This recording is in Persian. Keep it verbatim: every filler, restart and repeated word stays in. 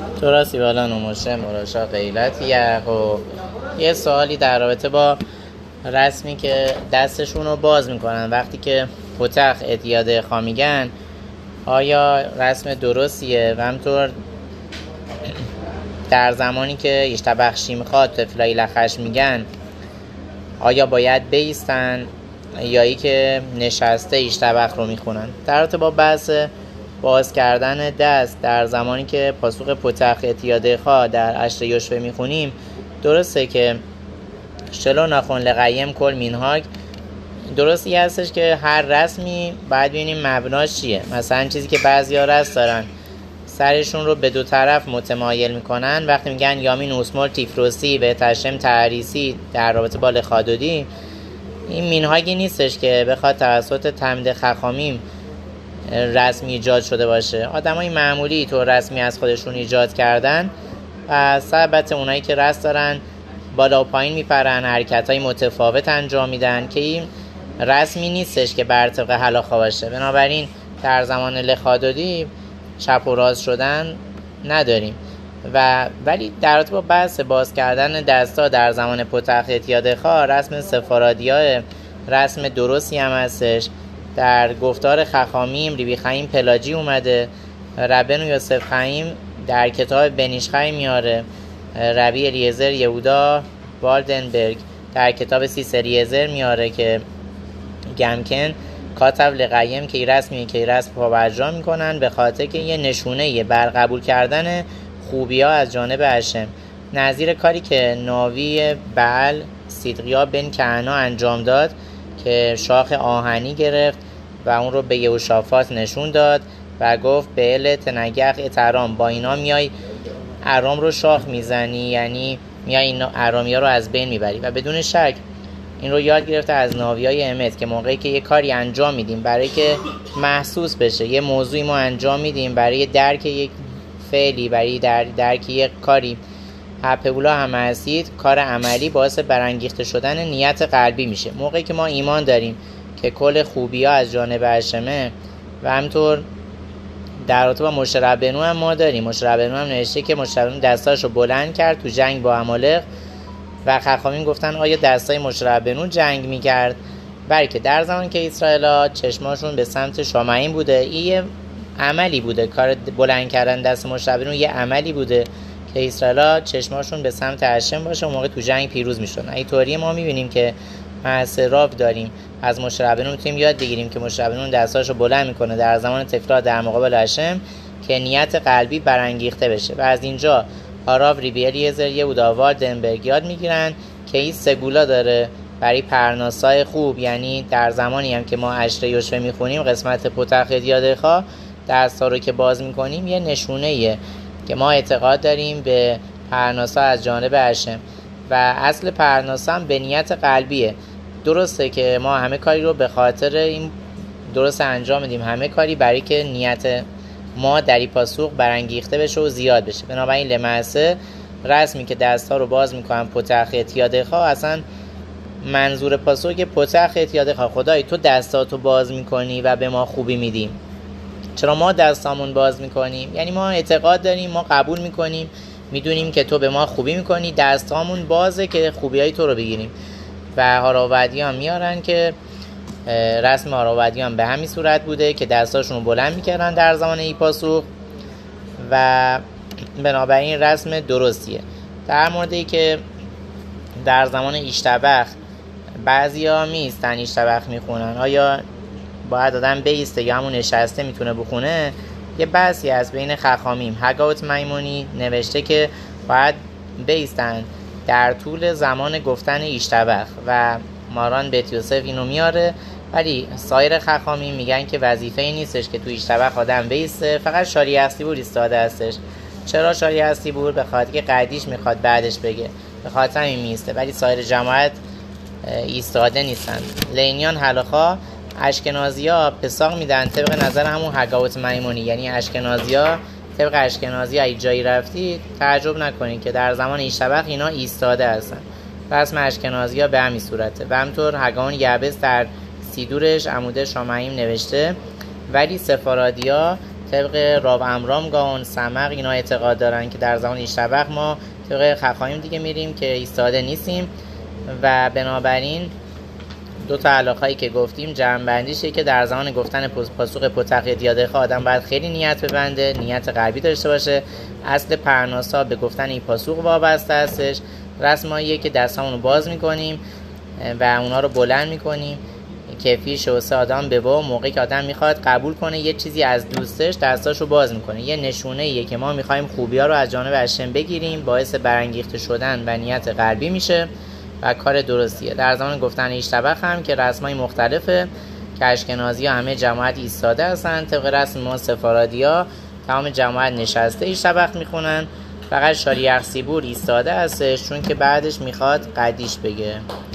تو راستی بالا نموشه مراشا قیلت یه و یه سوالی در رابطه با رسمی که دستشون رو باز میکنن وقتی که پتخ اتیاد خا میگن، آیا رسم درستیه؟ و همطور در زمانی که ایشتبخشی میخواد تفلای لخش میگن، آیا باید بیستن یا ای که نشسته ایشتبخ رو میخونن؟ در رابطه با بحث باز کردن دست در زمانی که پاسخ پتخ اتیاد خا در اشر یشوه میخونیم، درسته که شلو نخون لقیم کل مینهاگ درستی هستش که هر رسمی باید ببینیم مبناش چیه. مثلا چیزی که بعضیا رسم دارن سرشون رو به دو طرف متمایل میکنن، وقتی میگن یامین اوسمال تیفروسی و تشم تعریسی در رابطه با لخادودی، این مینهاگی نیستش که بخواد توسط تمد خخامیم رسمی ایجاد شده باشه. آدمای معمولی تو رسمی از خودشون ایجاد کردن و سبت اونایی که رسم دارن بالا و پایین میپرن، حرکت‌های متفاوت انجام میدن که این رسمی نیستش که بر طبق هلاخا باشه. بنابراین در زمان لخادودی چپ و راست شدن نداریم. و ولی در رابطه با بحث باز کردن دستا در زمان پتخ اتیاد خا، رسم سفارادیاه رسم درستی هم هستش. در گفتار خخامیم ریبی خیم پلاجی اومده، ربن یوسف خیم در کتاب بنیشخای میاره، ربی الیعزر یهودا والدنبرگ در کتاب سیسریزر میاره که گمکن کاتب لقیم که رسمی که رسم پابرجا میکنن به خاطر که یه نشونه بر قبول کردن خوبی ها از جانب هشم، نظیر کاری که ناوی بعل صدقیا بن کهنا انجام داد که شاخ آهنی گرفت و اون رو به یهوشافات نشون داد و گفت به علت نگخ اترام، با اینا میای ارام رو شاخ میزنی، یعنی میای این ارامی ها رو از بین میبری. و بدون شک این رو یاد گرفته از ناویای امت که موقعی که یه کاری انجام میدیم برای که محسوس بشه، یه موضوعی ما انجام میدیم برای درک یک فعلی، برای در درک یک کاری، هپولا هم هستید، کار عملی باعث برانگیخته شدن نیت قلبی میشه. موقعی که ما ایمان داریم که کل خوبی ها از جانب هشمه و همطور در رابطه با موشه ربنو هم ما داریم. موشه ربنو هم نوشته که موشه ربنو دستاشو بلند کرد تو جنگ با عمالق و خخامین گفتن آیا دستای موشه ربنو جنگ میکرد؟ بلکه در زمانی که اسرائیل‌ها چشماشون به سمت شامعین بوده، این یه عملی بوده، کار بلند کردن دست موشه ربنو یه عملی بوده که اسرائیل‌ها چشماشون به سمت هشم باشه و موقع تو جنگ پیروز میشدن. این طوری ما میبینیم که معصراف داریم از موشه ربنو، میتونیم یاد بگیریم که موشه ربنو دستاشو بلند میکنه در زمان تفلا در مقابل هشم که نیت قلبی برانگیخته بشه. و از اینجا آراو ریبی الیعزر یهودا والدنبرگ یاد میگیرن که این سگولا داره برای پرناسای خوب، یعنی در زمانی هم که ما اشر یشوه میخونیم قسمت پتخ اتیاد خا دستا رو که باز میکنیم یه نشونه‌ایه که ما اعتقاد داریم به پرناسا از جانب هشم و اصل پرناسا هم به نیت قلبیه. درسته که ما همه کاری رو به خاطر این درست انجام میدیم، همه کاری برای که نیت ما در این پاسوق برانگیخته بشه و زیاد بشه. بنابراین لمعسه رسمی که دستا رو باز میکنن پتخ اتیاد خا، اصلا منظور پاسوق که پتخ اتیاد خا، خدای تو دستاتو باز میکنی و به ما خوبی میدیم، چرا ما دستامون باز میکنیم؟ یعنی ما اعتقاد داریم، ما قبول میکنیم، میدونیم که تو به ما خوبی میکنی، دستامون بازه که خوبیای تو رو بگیریم. و هاراودی هم میارن که رسم هاراودی هم به همین صورت بوده که دستاشون رو بلند میکردن در زمان ای پاسوق و بنابراین رسم درستیه. در موردی که در زمان ایشتبخ بعضی ها میستن ایشتبخ میخونن، آیا باید آدم بیسته یا همون نشسته میتونه بخونه؟ یه بحثی از بین خخامیم. حگاوت میمونی نوشته که باید بیستن در طول زمان گفتن ایشتبخ و ماران بیت یوسف اینو میاره، ولی سایر خخامیم میگن که وظیفه ای نیستش که تو ایشتبخ آدم بیسته، فقط شاری هستیبور ایستاده هستش. چرا شاری هستیبور؟ به خاطر که قدیش میخواد بعدش بگه، به خاطر همین میسته، ولی سایر جماعت ایستاده نیستن. لینیان هلاخا اشکنازی‌ها پساق میدن طبق نظر همون حگاوت میمونی، یعنی اشکنازی‌ها طبق اشکنازی ای جایی رفتید تعجب نکنید که در زمان ایشتبخ اینا ایستاده هستن. رسم اشکنازی‌ها به همین صورته. و همطور هگاون یعبس در سیدورش عموده شامعیم نوشته، ولی سفارادی‌ها طبق راب امرامگان سمق اینا اعتقاد دارن که در زمان ایشتبخ ما طبق خخایم دیگه میریم که ایستاده نیستیم و بنابراین دو تا علاقه‌ای که گفتیم جمع‌بندیشه که در زمان گفتن پاسخ پتق دیادخه آدم باید خیلی نیت ببنده، نیت قلبی داشته باشه. اصل پرناسا به گفتن این پاسخ وابسته هستش. رسماییه که دستامونو باز میکنیم و اونا رو بلند میکنیم. کیفی شوسه آدم به با موقعی که آدم میخواد قبول کنه یه چیزی از دوستش دستاشو باز میکنه. یه نشونه ایه که ما میخوایم خوبی‌ها رو از جانب هشم بگیریم، باعث برانگیخته شدن و نیت قلبی میشه و کار درستیه. در زمان گفتن ایشتبخ هم که رسمای مختلفه که اشکنازی ها همه جماعت ایستاده هستن. طبق رسم ما سفارادی ها تمام جماعت نشسته ایشتبخ میخونن، فقط شاریخ سیبور ایستاده هستش چون که بعدش میخواد قدیش بگه.